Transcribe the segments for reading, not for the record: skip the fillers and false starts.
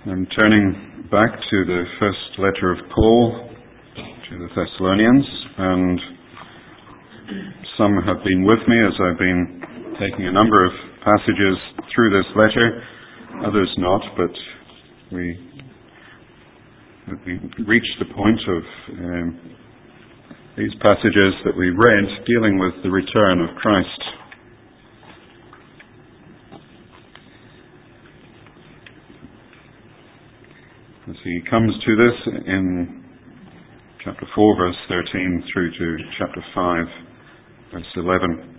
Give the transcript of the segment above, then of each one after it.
I'm turning back to the first letter of Paul to the Thessalonians, and some have been with me as I've been taking a number of passages through this letter, others not, but we reached the point of these passages that we read dealing with the return of Christ. As he comes to this in chapter 4, verse 13, through to chapter 5, verse 11.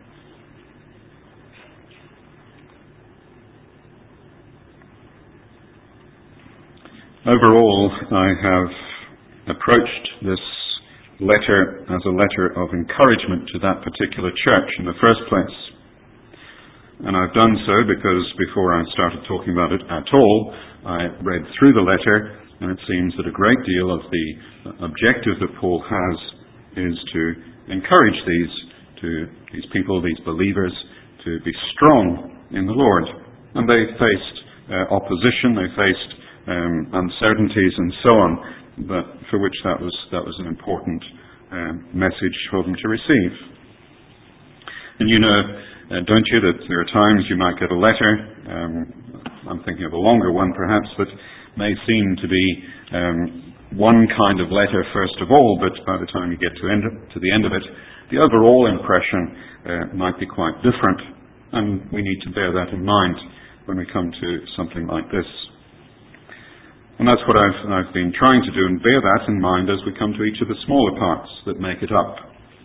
Overall, I have approached this letter as a letter of encouragement to that particular church in the first place. And I've done so because before I started talking about it at all, I read through the letter, and it seems that a great deal of the objective that Paul has is to encourage these people, these believers, to be strong in the Lord. And they faced opposition, they faced uncertainties and so on, but for which that was an important message for them to receive. And you know, don't you, that there are times you might get a letter, I'm thinking of a longer one perhaps, that may seem to be one kind of letter first of all, but by the time you get to the end of it, the overall impression might be quite different, and we need to bear that in mind when we come to something like this. And that's what I've been trying to do, and bear that in mind as we come to each of the smaller parts that make it up.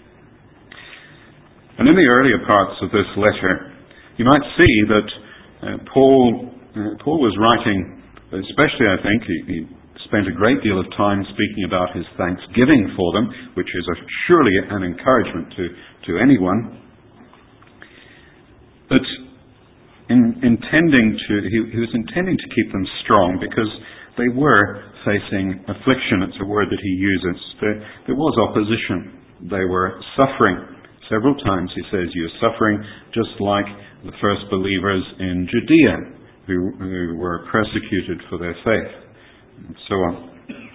And in the earlier parts of this letter, you might see that Paul was writing, especially I think, he spent a great deal of time speaking about his thanksgiving for them, which is surely an encouragement to anyone. But he was intending to keep them strong because they were facing affliction. It's a word that he uses. There was opposition. They were suffering. Several times he says, "You're suffering just like the first believers in Judea who were persecuted for their faith," and so on.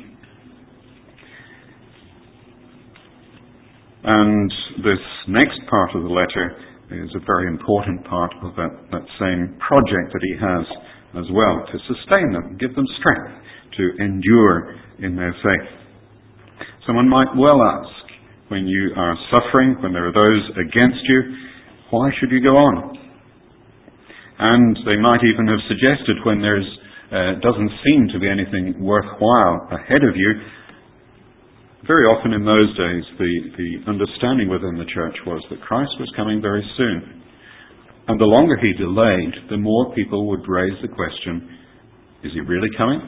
And this next part of the letter is a very important part of that same project that he has as well, to sustain them, give them strength to endure in their faith. Someone might well ask, when you are suffering, when there are those against you, why should you go on? And they might even have suggested when doesn't seem to be anything worthwhile ahead of you. Very often in those days, the understanding within the church was that Christ was coming very soon. And the longer he delayed, the more people would raise the question, is he really coming?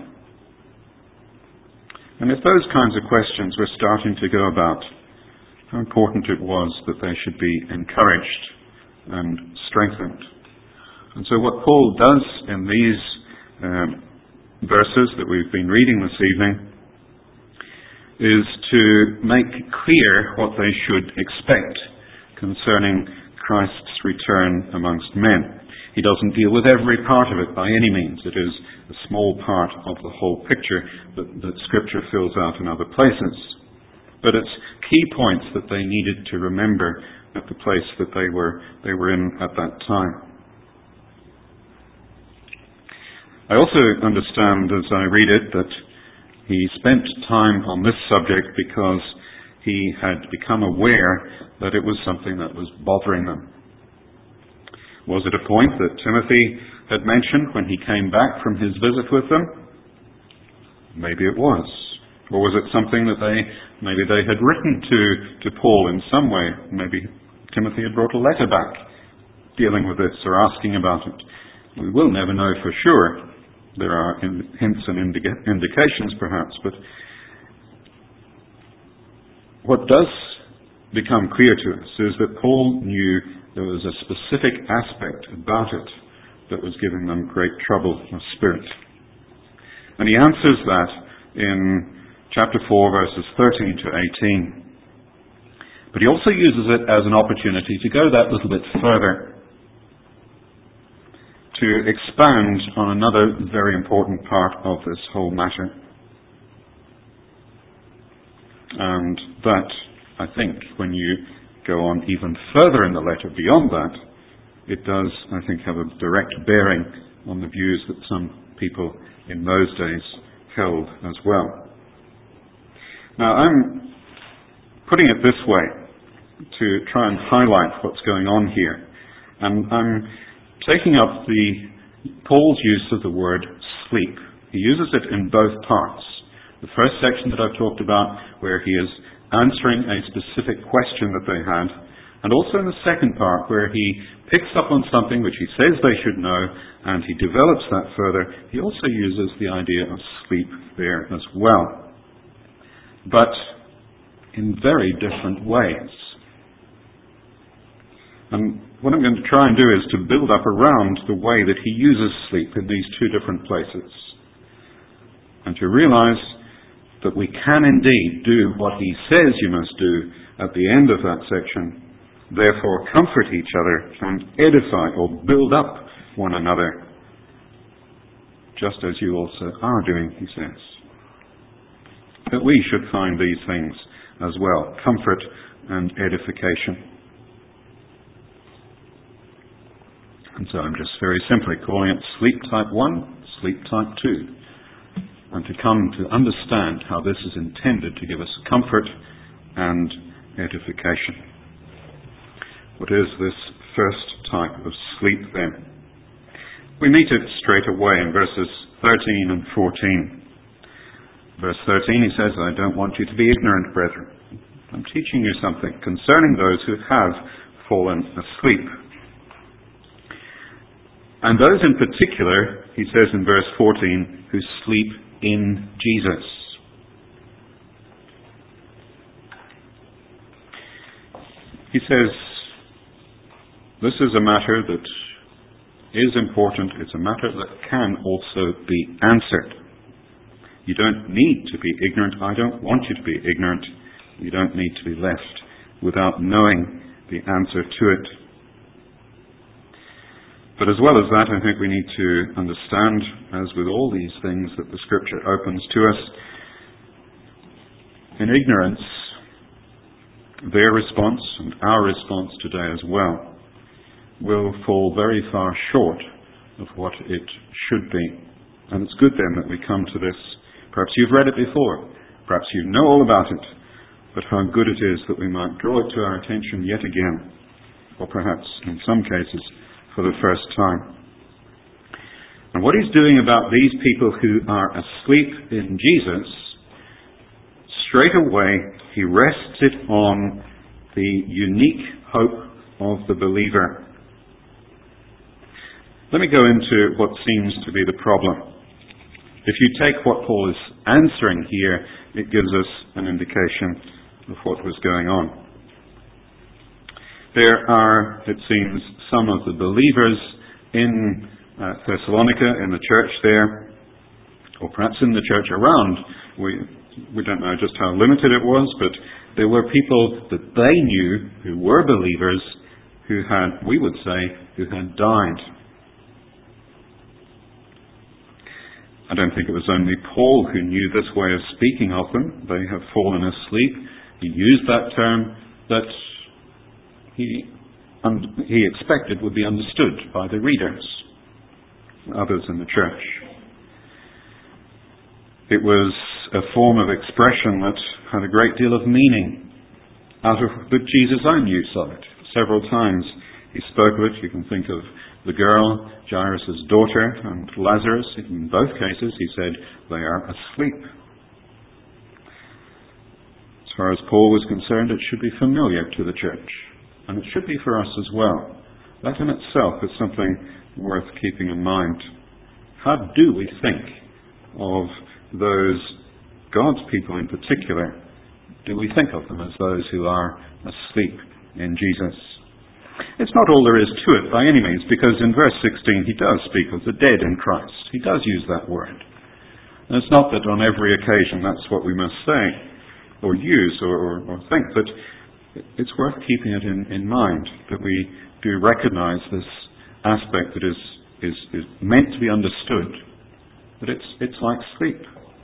And if those kinds of questions were starting to go about, how important it was that they should be encouraged and strengthened. And so what Paul does in these verses that we've been reading this evening is to make clear what they should expect concerning Christ's return amongst men. He doesn't deal with every part of it by any means. It is a small part of the whole picture that Scripture fills out in other places. But it's key points that they needed to remember at the place that they were in at that time. I also understand as I read it that he spent time on this subject because he had become aware that it was something that was bothering them. Was it a point that Timothy had mentioned when he came back from his visit with them? Maybe it was. Or was it something that maybe they had written to Paul in some way? Maybe Timothy had brought a letter back dealing with this or asking about it. We will never know for sure. There are hints and indications perhaps, but what does become clear to us is that Paul knew there was a specific aspect about it that was giving them great trouble of spirit. And he answers that in chapter 4, verses 13 to 18. But he also uses it as an opportunity to go that little bit further, to expand on another very important part of this whole matter. And that, I think, when you go on even further in the letter beyond that, it does, I think, have a direct bearing on the views that some people in those days held as well. Now, I'm putting it this way to try and highlight what's going on here. And I'm taking up Paul's use of the word sleep. He uses it in both parts. The first section that I've talked about, where he is answering a specific question that they had, and also in the second part, where he picks up on something which he says they should know, and he develops that further. He also uses the idea of sleep there as well, but in very different ways. And what I'm going to try and do is to build up around the way that he uses sleep in these two different places, and to realize that we can indeed do what he says you must do at the end of that section, therefore comfort each other and edify or build up one another, just as you also are doing, he says. That we should find these things as well, comfort and edification. And so I'm just very simply calling it sleep type 1, sleep type 2. And to come to understand how this is intended to give us comfort and edification. What is this first type of sleep then? We meet it straight away in verses 13 and 14. Verse 13 he says, I don't want you to be ignorant, brethren. I'm teaching you something concerning those who have fallen asleep. And those in particular, he says in verse 14, who sleep in Jesus. He says, this is a matter that is important. It's a matter that can also be answered. You don't need to be ignorant. I don't want you to be ignorant. You don't need to be left without knowing the answer to it. But as well as that, I think we need to understand, as with all these things that the Scripture opens to us, in ignorance, their response and our response today as well will fall very far short of what it should be. And it's good then that we come to this. Perhaps you've read it before. Perhaps you know all about it. But how good it is that we might draw it to our attention yet again, or perhaps, in some cases, for the first time. And what he's doing about these people who are asleep in Jesus, straight away he rests it on the unique hope of the believer. Let me go into what seems to be the problem. If you take what Paul is answering here, it gives us an indication of what was going on. There are, it seems, some of the believers in Thessalonica, in the church there, or perhaps in the church around. We don't know just how limited it was, but there were people that they knew who were believers who had, we would say, who had died. I don't think it was only Paul who knew this way of speaking of them. They have fallen asleep. He used that term that he expected would be understood by the readers, others in the church. It was a form of expression that had a great deal of meaning out of the Jesus' own use of it. Several times he spoke of it. You can think of the girl, Jairus' daughter, and Lazarus. In both cases he said they are asleep. As far as Paul was concerned, it should be familiar to the church. And it should be for us as well. That in itself is something worth keeping in mind. How do we think of those, God's people in particular? Do we think of them as those who are asleep in Jesus? It's not all there is to it by any means, because in verse 16 he does speak of the dead in Christ. He does use that word. And it's not that on every occasion that's what we must say, or use, or think, but it's worth keeping it in mind that we do recognize this aspect that is is meant to be understood, that it's like sleep.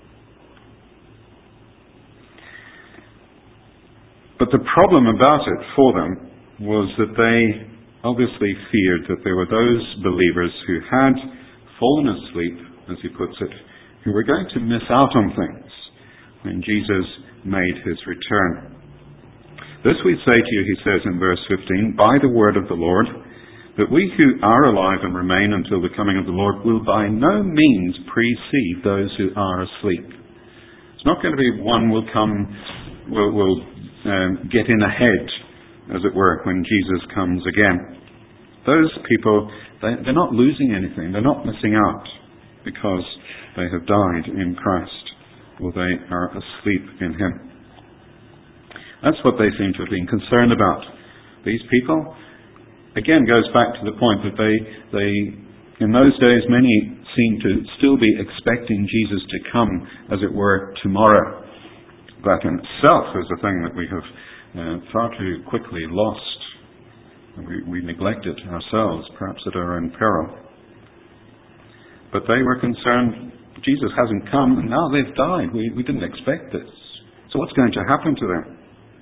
But the problem about it for them was that they obviously feared that there were those believers who had fallen asleep, as he puts it, who were going to miss out on things when Jesus made his return. This we say to you, he says in verse 15, by the word of the Lord, that we who are alive and remain until the coming of the Lord will by no means precede those who are asleep. It's not going to be one will get in ahead, as it were, when Jesus comes again. Those people, they're not losing anything. They're not missing out because they have died in Christ or they are asleep in him. That's what they seem to have been concerned about. These people, again, goes back to the point that they in those days, many seem to still be expecting Jesus to come, as it were, tomorrow. That in itself is a thing that we have far too quickly lost. We neglect it ourselves, perhaps at our own peril. But they were concerned, Jesus hasn't come, and now they've died. We didn't expect this. So what's going to happen to them?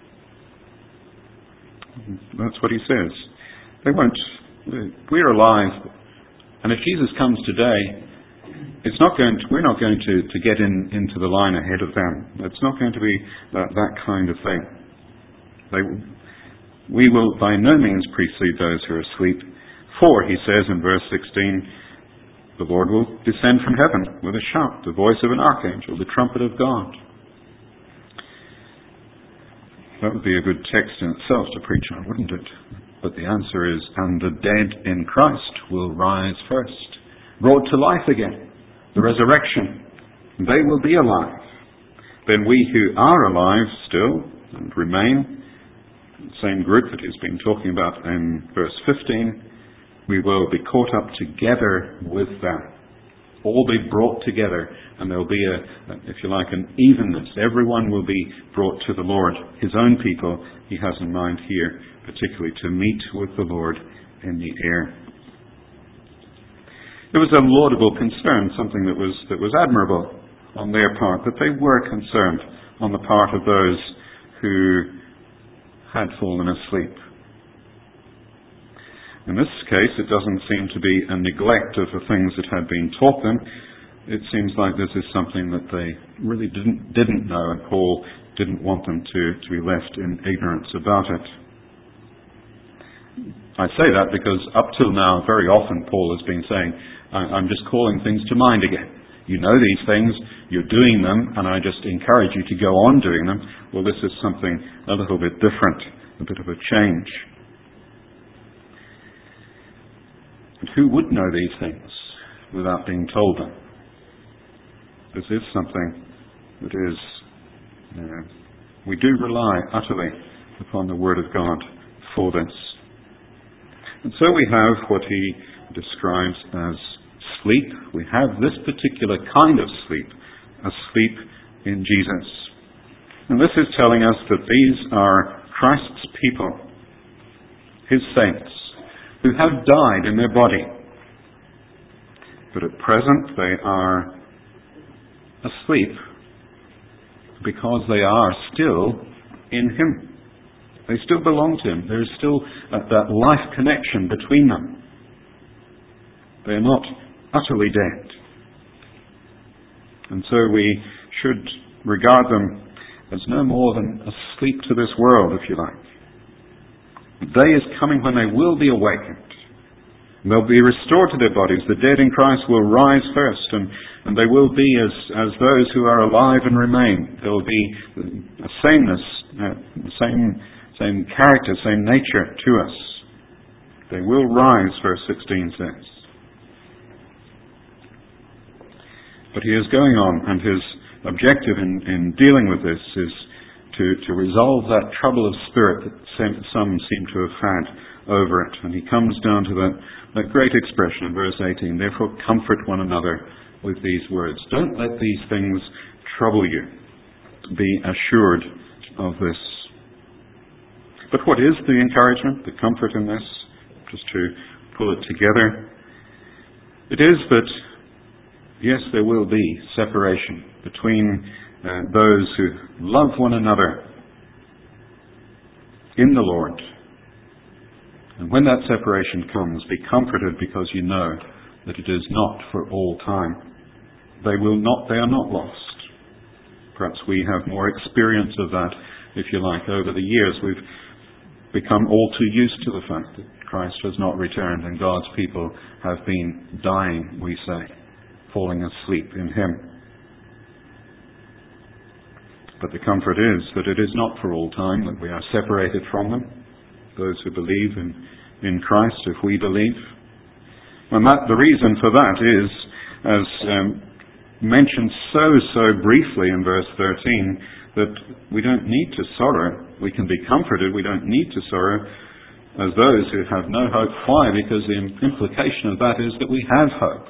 That's what he says. They won't. We're alive, and if Jesus comes today, we're not going to get into the line ahead of them. It's not going to be that kind of thing. We will by no means precede those who are asleep. For, he says in verse 16, the Lord will descend from heaven with a shout, the voice of an archangel, the trumpet of God. That would be a good text in itself to preach on, wouldn't it? But the answer is, and the dead in Christ will rise first, brought to life again, the resurrection. They will be alive. Then we who are alive still and remain, the same group that he's been talking about in verse 15, we will be caught up together with them. All be brought together, and there will be if you like, an evenness. Everyone will be brought to the Lord. His own people, he has in mind here, particularly to meet with the Lord in the air. It was a laudable concern, something that was admirable on their part, that they were concerned on the part of those who had fallen asleep. In this case, it doesn't seem to be a neglect of the things that had been taught them. It seems like this is something that they really didn't know, and Paul didn't want them to be left in ignorance about it. I say that because up till now, very often Paul has been saying, I'm just calling things to mind again. You know these things, you're doing them, and I just encourage you to go on doing them. Well, this is something a little bit different, a bit of a change. And who would know these things without being told them? This is something that is, we do rely utterly upon the Word of God for this. And so we have what he describes as sleep. We have this particular kind of sleep, a sleep in Jesus. And this is telling us that these are Christ's people, his saints, who have died in their body. But at present they are asleep because they are still in him. They still belong to him. There is still that life connection between them. They are not utterly dead. And so we should regard them as no more than asleep to this world, if you like. The day is coming when they will be awakened. They'll be restored to their bodies. The dead in Christ will rise first, and they will be as those who are alive and remain. There will be a sameness, same character, same nature to us. They will rise, verse 16 says. But he is going on, and his objective in dealing with this is to resolve that trouble of spirit that some seem to have had over it. And he comes down to that great expression in verse 18, therefore comfort one another with these words. Don't let these things trouble you. Be assured of this. But what is the encouragement, the comfort in this? Just to pull it together. It is that, yes, there will be separation between those who love one another in the Lord. And when that separation comes, be comforted, because you know that it is not for all time. They are not lost. Perhaps we have more experience of that, if you like, over the years. We've become all too used to the fact that Christ has not returned and God's people have been dying, we say, falling asleep in Him. But the comfort is that it is not for all time, that we are separated from them, those who believe in Christ, if we believe. And the reason for that is, as mentioned so briefly in verse 13, that we don't need to sorrow. We can be comforted. We don't need to sorrow as those who have no hope. Why? Because the implication of that is that we have hope.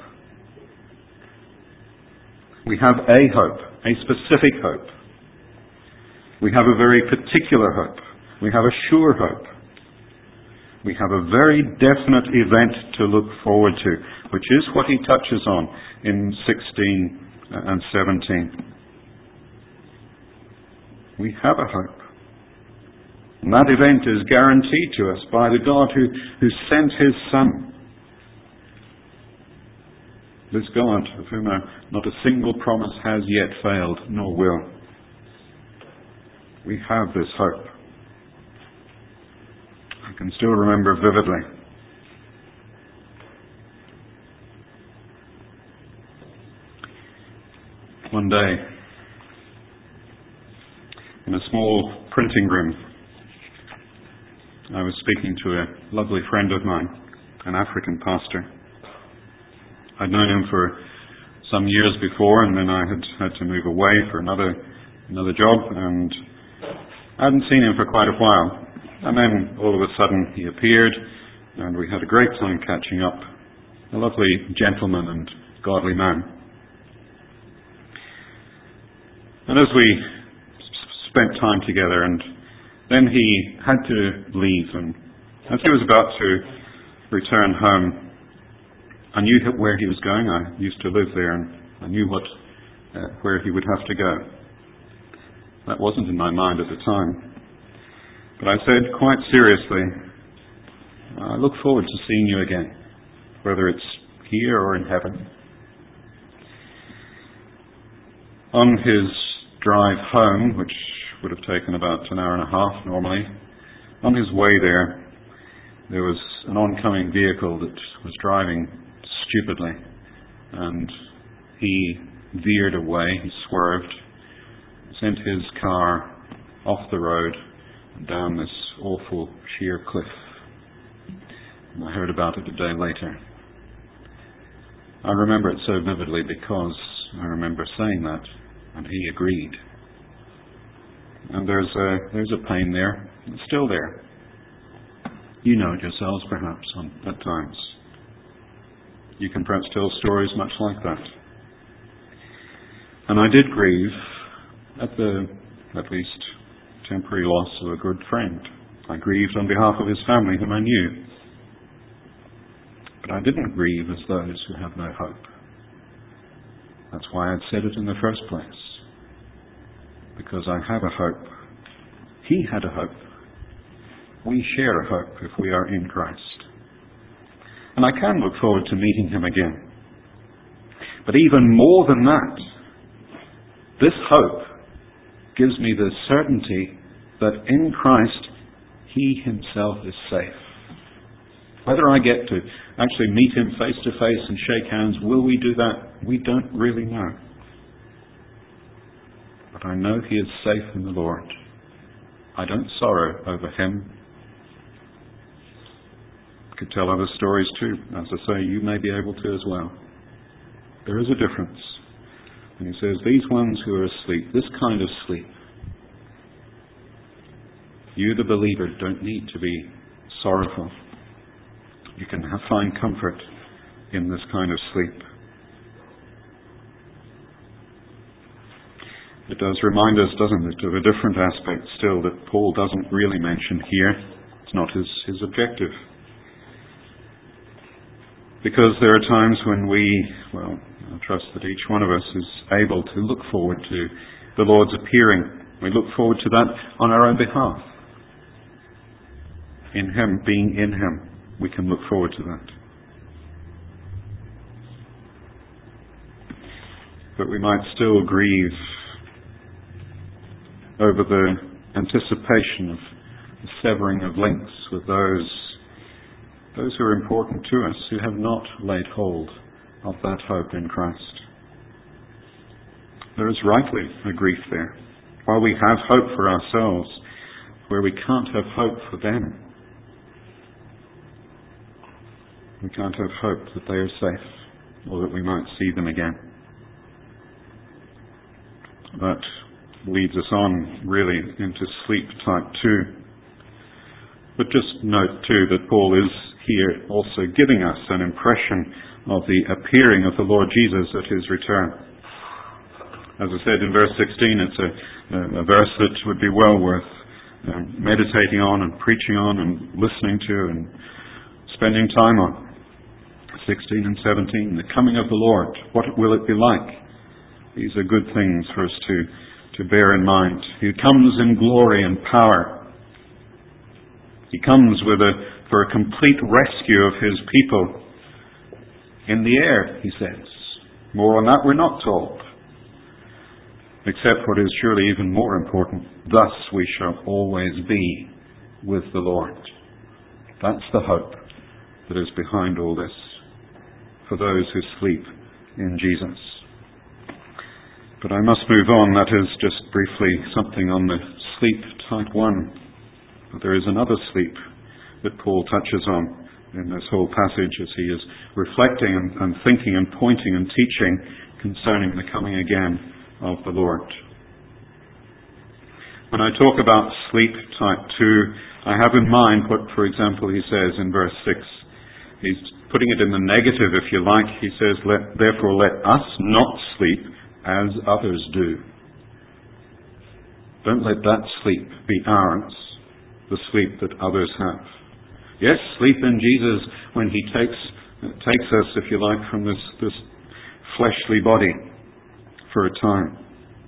We have a hope, a specific hope. We have a very particular hope. We have a sure hope. We have a very definite event to look forward to, which is what he touches on in 16 and 17. We have a hope. And that event is guaranteed to us by the God who sent His Son. This God, of whom not a single promise has yet failed, nor will. We have this hope. I can still remember vividly one day in a small printing room. I was speaking to a lovely friend of mine, an African pastor. I'd known him for some years before, and then I had to move away for another job, and I hadn't seen him for quite a while. And then all of a sudden he appeared, and we had a great time catching up. A lovely gentleman and godly man. And as we spent time together, and then he had to leave, and as he was about to return home, I knew where he was going. I used to live there, and I knew where he would have to go. That wasn't in my mind at the time. But I said quite seriously, I look forward to seeing you again, whether it's here or in heaven. On his drive home, which would have taken about an hour and a half normally, on his way there was an oncoming vehicle that was driving stupidly, and he veered away, he swerved, sent his car off the road down this awful sheer cliff. And I heard about it a day later. I remember it so vividly because I remember saying that, and he agreed. And there's a pain there. It's still there. You know it yourselves, perhaps, at times. You can perhaps tell stories much like that. And I did grieve at the, at least, temporary loss of a good friend. I grieved on behalf of his family, whom I knew. But I didn't grieve as those who have no hope. That's why I'd said it in the first place. Because I have a hope. He had a hope. We share a hope if we are in Christ. And I can look forward to meeting him again. But even more than that, this hope gives me the certainty that in Christ, he himself is safe. Whether I get to actually meet him face to face and shake hands, will we do that? We don't really know. But I know he is safe in the Lord. I don't sorrow over him. I could tell other stories too. As I say, you may be able to as well. There is a difference. And he says, these ones who are asleep, this kind of sleep, you, the believer, don't need to be sorrowful. You can find comfort in this kind of sleep. It does remind us, doesn't it, of a different aspect still that Paul doesn't really mention here. It's not his objective. Because there are times when I trust that each one of us is able to look forward to the Lord's appearing. We look forward to that on our own behalf. In Him, being in Him, we can look forward to that. But we might still grieve over the anticipation of the severing of links with those who are important to us, who have not laid hold of that hope in Christ. There is rightly a grief there. While we have hope for ourselves, where we can't have hope for them. We can't have hope that they are safe, or that we might see them again. That leads us on, really, into sleep type 2. But just note, too, that Paul is here also giving us an impression of the appearing of the Lord Jesus at His return. As I said in verse 16, it's a verse that would be well worth meditating on and preaching on and listening to and spending time on. 16 and 17, the coming of the Lord, what will it be like? These are good things for us to bear in mind. He comes in glory and power. He comes for a complete rescue of His people in the air, he says. More on that we're not told. Except what is surely even more important, thus we shall always be with the Lord. That's the hope that is behind all this, for those who sleep in Jesus. But I must move on. That is just briefly something on the sleep type 1. But there is another sleep that Paul touches on in this whole passage as he is reflecting and thinking and pointing and teaching concerning the coming again of the Lord. When I talk about sleep type 2, I have in mind what, for example, he says in verse 6. He's putting it in the negative, if you like. He says, therefore let us not sleep as others do. Don't let that sleep be ours, the sleep that others have. Yes, sleep in Jesus when He takes us, if you like, from this fleshly body for a time.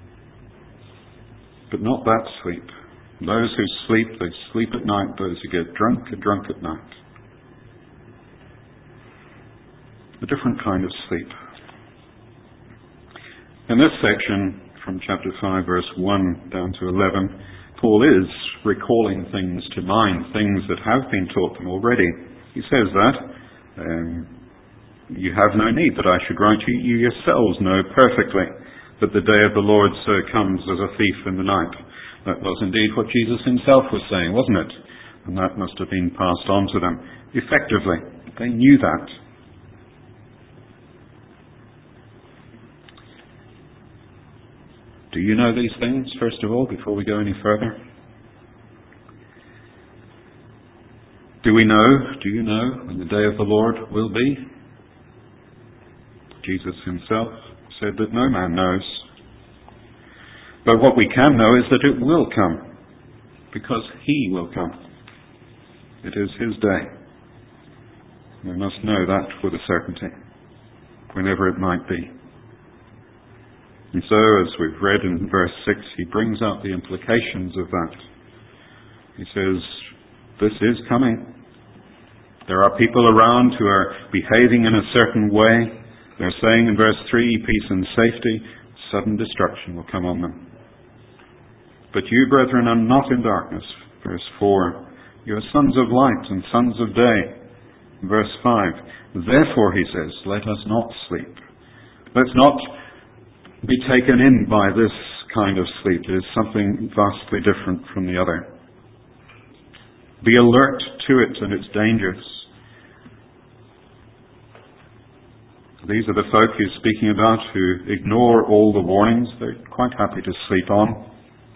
But not that sleep. Those who sleep, they sleep at night. Those who get drunk are drunk at night. A different kind of sleep. In this section, from chapter 5, verse 1 down to 11, Paul is recalling things to mind, things that have been taught them already. He says that, you have no need that I should write to you. You yourselves know perfectly that the day of the Lord so comes as a thief in the night. That was indeed what Jesus Himself was saying, wasn't it? And that must have been passed on to them effectively. They knew that. Do you know these things, first of all, before we go any further? Do you know when the day of the Lord will be? Jesus Himself said that no man knows. But what we can know is that it will come, because He will come. It is His day. We must know that with a certainty, whenever it might be. And so, as we've read in verse 6, he brings out the implications of that. He says, this is coming. There are people around who are behaving in a certain way. They're saying in verse 3, peace and safety, sudden destruction will come on them. But you, brethren, are not in darkness. Verse 4, you are sons of light and sons of day. Verse 5, therefore, he says, let us not sleep. Let's not be taken in by this kind of sleep. It is something vastly different from the other. Be alert to it and its dangers. These are the folk he's speaking about who ignore all the warnings. They're quite happy to sleep on.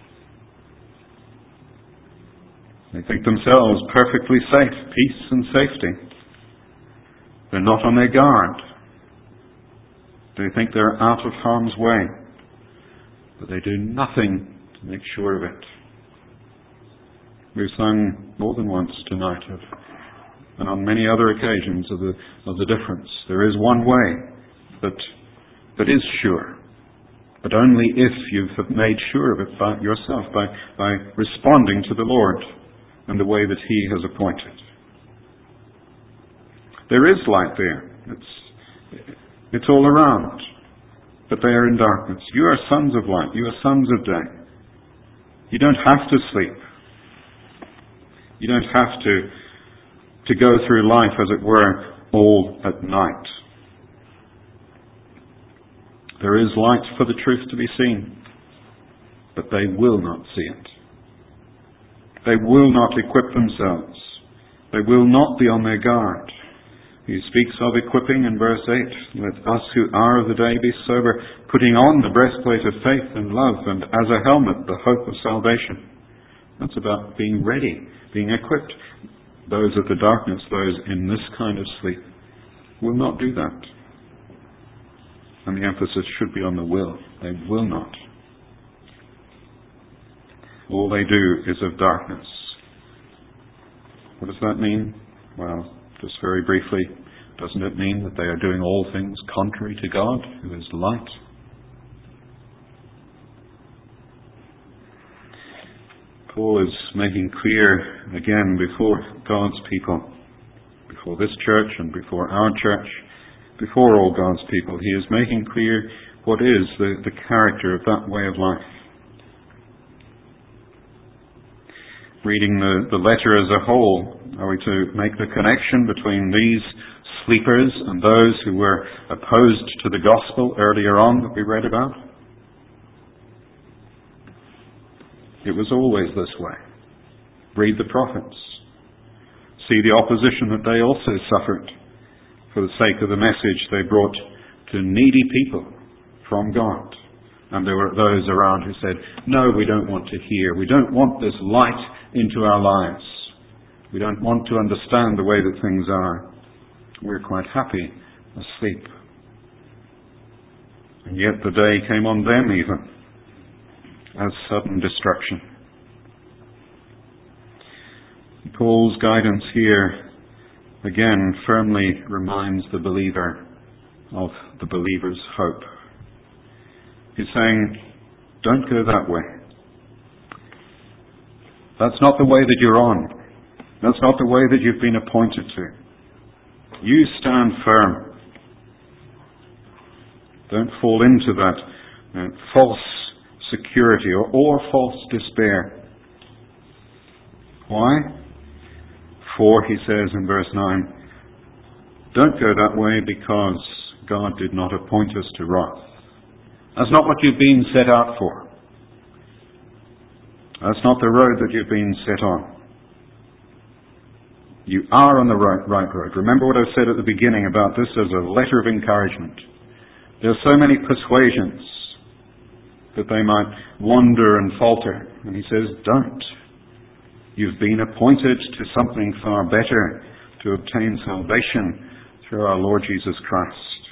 They think themselves perfectly safe, peace and safety. They're not on their guard. They think they're out of harm's way, but they do nothing to make sure of it. We've sung more than once tonight and on many other occasions of the difference. There is one way that is sure, but only if you've made sure of it by yourself, by responding to the Lord and the way that He has appointed. There is light there. It's all around, but they are in darkness. You are sons of light. You are sons of day. You don't have to sleep. You don't have to go through life, as it were, all at night. There is light for the truth to be seen, but they will not see it. They will not equip themselves. They will not be on their guard. He speaks of equipping in verse 8. Let us who are of the day be sober, putting on the breastplate of faith and love, and as a helmet the hope of salvation. That's about being ready, being equipped. Those of the darkness, those in this kind of sleep, will not do that. And the emphasis should be on the will. They will not. All they do is of darkness. What does that mean? Well, just very briefly, doesn't it mean that they are doing all things contrary to God, who is light? Paul is making clear again before God's people, before this church and before our church, before all God's people, he is making clear what is the character of that way of life. Reading the letter as a whole, are we to make the connection between these sleepers and those who were opposed to the gospel earlier on that we read about? It was always this way. Read the prophets. See the opposition that they also suffered for the sake of the message they brought to needy people from God. And there were those around who said, no, we don't want to hear. We don't want this light into our lives. We don't want to understand the way that things are. We're quite happy asleep. And yet the day came on them even as sudden destruction. Paul's guidance here again firmly reminds the believer of the believer's hope. He's saying, don't go that way. That's not the way that you're on. That's not the way that you've been appointed to. You stand firm. Don't fall into that false security or false despair. Why? For, he says in verse 9, don't go that way because God did not appoint us to wrath. That's not what you've been set out for. That's not the road that you've been set on. You are on the right road. Remember what I said at the beginning about this as a letter of encouragement. There are so many persuasions that they might wander and falter. And he says, don't. You've been appointed to something far better, to obtain salvation through our Lord Jesus Christ.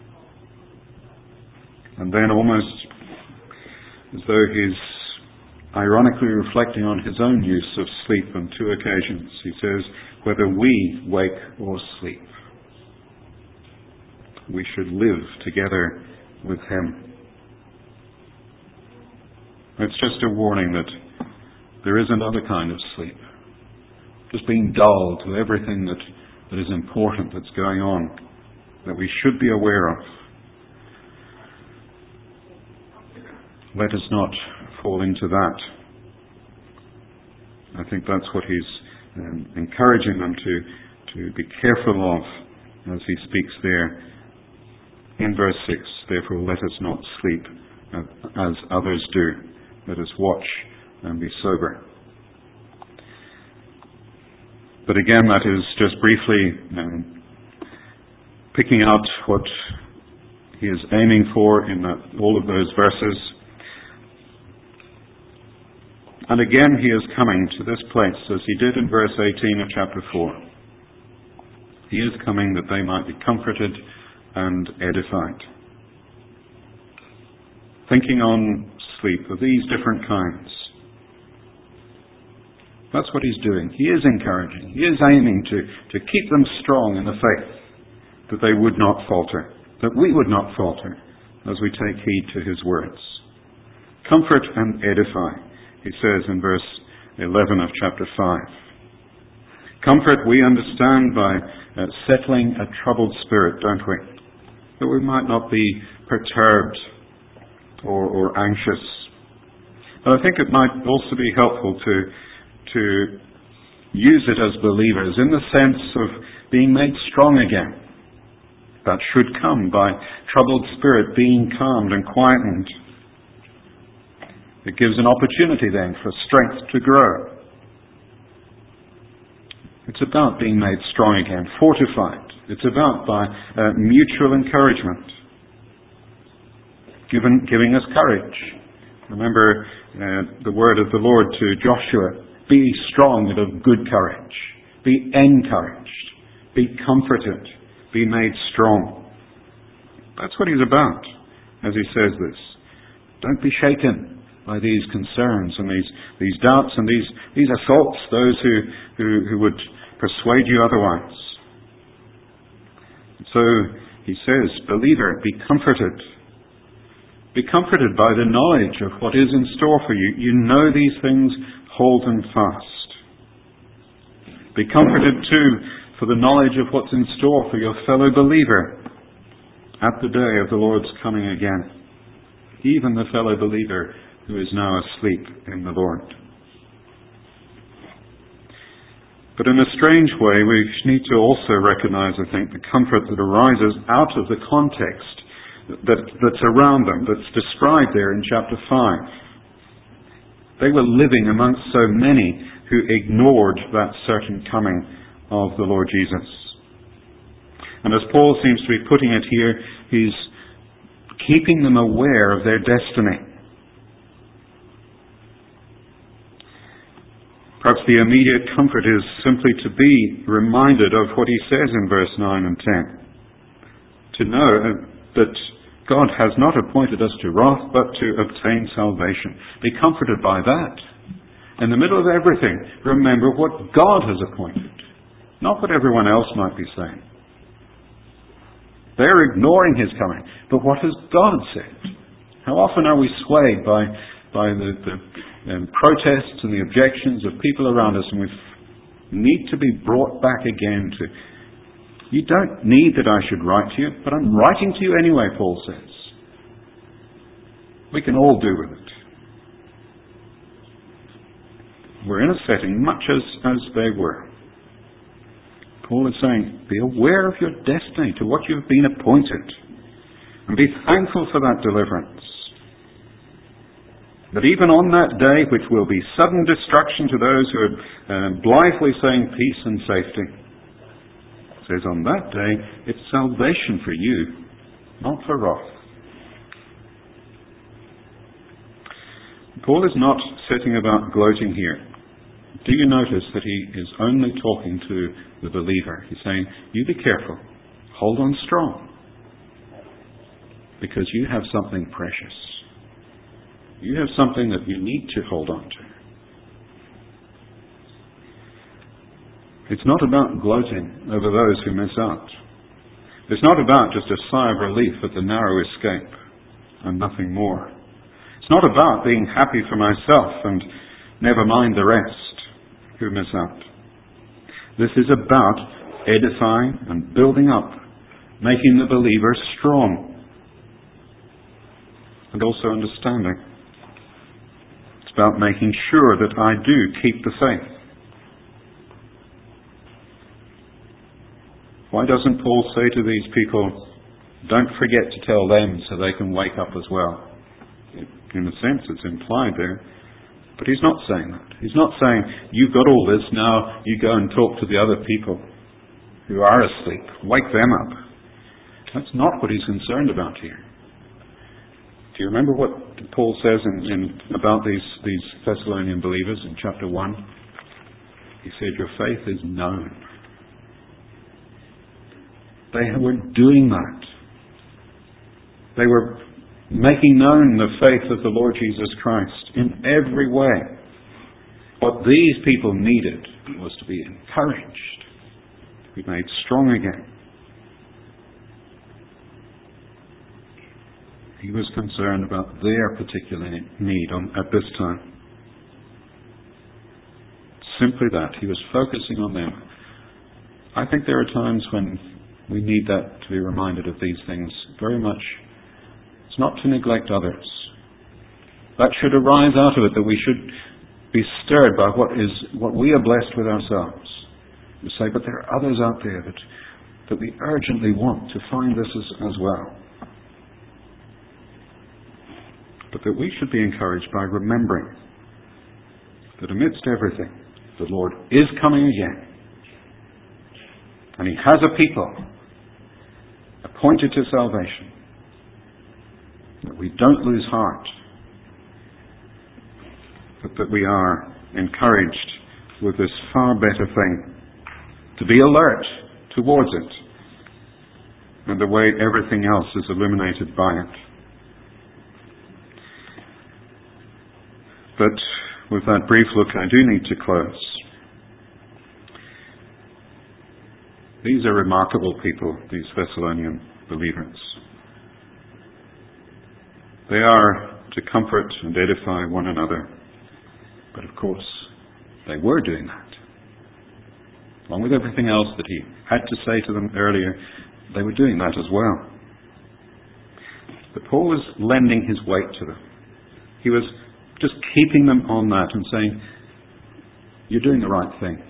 And then almost as though he's ironically reflecting on his own use of sleep on two occasions, he says, whether we wake or sleep, we should live together with him. It's just a warning that there is another kind of sleep. Just being dull to everything that is important that's going on, that we should be aware of. Let us not fall into that. I think that's what he's encouraging them to be careful of as he speaks there in verse 6. Therefore let us not sleep as others do. Let us watch and be sober. But again, that is just briefly picking out what he is aiming for in all of those verses. And again, he is coming to this place, as he did in verse 18 of chapter 4. He is coming that they might be comforted and edified. Thinking on sleep of these different kinds. That's what he's doing. He is encouraging. He is aiming to keep them strong in the faith, that they would not falter, that we would not falter as we take heed to his words. Comfort and edify, he says in verse 11 of chapter 5. Comfort we understand by settling a troubled spirit, don't we? That we might not be perturbed or anxious. But I think it might also be helpful to use it as believers in the sense of being made strong again. That should come by troubled spirit being calmed and quietened. It gives an opportunity then for strength to grow. It's about being made strong again, fortified. It's about by mutual encouragement, giving us courage. Remember the word of the Lord to Joshua, be strong and of good courage. Be encouraged. Be comforted. Be made strong. That's what he's about as he says this. Don't be shaken by these concerns and these doubts and these assaults, those who would persuade you otherwise. So he says, believer, be comforted. Be comforted by the knowledge of what is in store for you. You know these things, hold them fast. Be comforted too for the knowledge of what's in store for your fellow believer at the day of the Lord's coming again. Even the fellow believer who is now asleep in the Lord. But in a strange way, we need to also recognize, I think, the comfort that arises out of the context that's around them, that's described there in chapter 5. They were living amongst so many who ignored that certain coming of the Lord Jesus. And as Paul seems to be putting it here, he's keeping them aware of their destiny. Perhaps the immediate comfort is simply to be reminded of what he says in verse 9 and 10. To know that God has not appointed us to wrath, but to obtain salvation. Be comforted by that. In the middle of everything, remember what God has appointed, not what everyone else might be saying. They're ignoring his coming, but what has God said? How often are we swayed by the protests and the objections of people around us, and we need to be brought back again to, you don't need that I should write to you, but I'm writing to you anyway, Paul says. We can all do with it. We're in a setting much as they were. Paul is saying, be aware of your destiny, to what you've been appointed, and be thankful for that deliverance. That even on that day, which will be sudden destruction to those who are blithely saying peace and safety, it says on that day, it's salvation for you, not for wrath. Paul is not setting about gloating here. Do you notice that he is only talking to the believer? He's saying, you be careful, hold on strong, because you have something precious. You have something that you need to hold on to. It's not about gloating over those who miss out. It's not about just a sigh of relief at the narrow escape and nothing more. It's not about being happy for myself and never mind the rest who miss out. This is about edifying and building up, making the believer strong, and also understanding. It's about making sure that I do keep the faith. Why doesn't Paul say to these people, don't forget to tell them so they can wake up as well? In a sense, it's implied there. But he's not saying that. He's not saying, you've got all this, now you go and talk to the other people who are asleep. Wake them up. That's not what he's concerned about here. Do you remember what Paul says about these Thessalonian believers in chapter 1? He said, your faith is known. They were doing that. They were making known the faith of the Lord Jesus Christ in every way. What these people needed was to be encouraged, to be made strong again. He was concerned about their particular need at this time. Simply that. He was focusing on them. I think there are times when we need that to be reminded of these things very much. It's not to neglect others. That should arise out of it, that we should be stirred by what we are blessed with ourselves. We say, but there are others out there that we urgently want to find this as well. But that we should be encouraged by remembering that amidst everything, the Lord is coming again. And He has a people appointed to salvation. That we don't lose heart, but that we are encouraged with this far better thing, to be alert towards it, and the way everything else is illuminated by it. But with that brief look, I do need to close. These are remarkable people, these Thessalonian believers. They are to comfort and edify one another. But of course, they were doing that. Along with everything else that he had to say to them earlier, they were doing that as well. But Paul was lending his weight to them. He was just keeping them on that and saying, you're doing the right thing.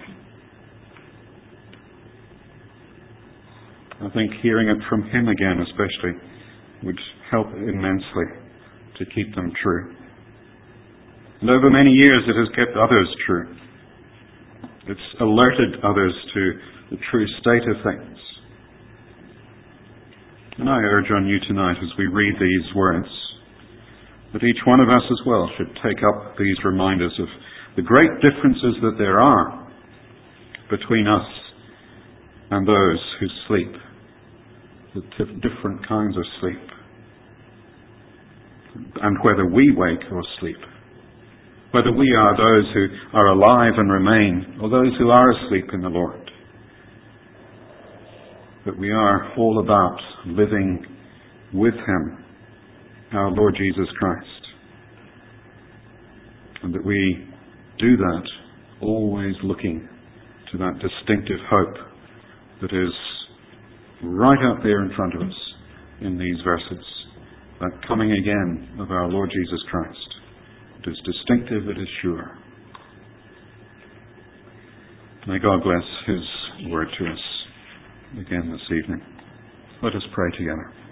I think hearing it from him again especially would help immensely to keep them true. And over many years it has kept others true. It's alerted others to the true state of things. And I urge on you tonight as we read these words that each one of us as well should take up these reminders of the great differences that there are between us and those who sleep, the different kinds of sleep, and whether we wake or sleep, whether we are those who are alive and remain or those who are asleep in the Lord. That we are all about living with Him, our Lord Jesus Christ. And that we do that always looking to that distinctive hope that is right out there in front of us in these verses. That coming again of our Lord Jesus Christ. It is distinctive, it is sure. May God bless His word to us again this evening. Let us pray together.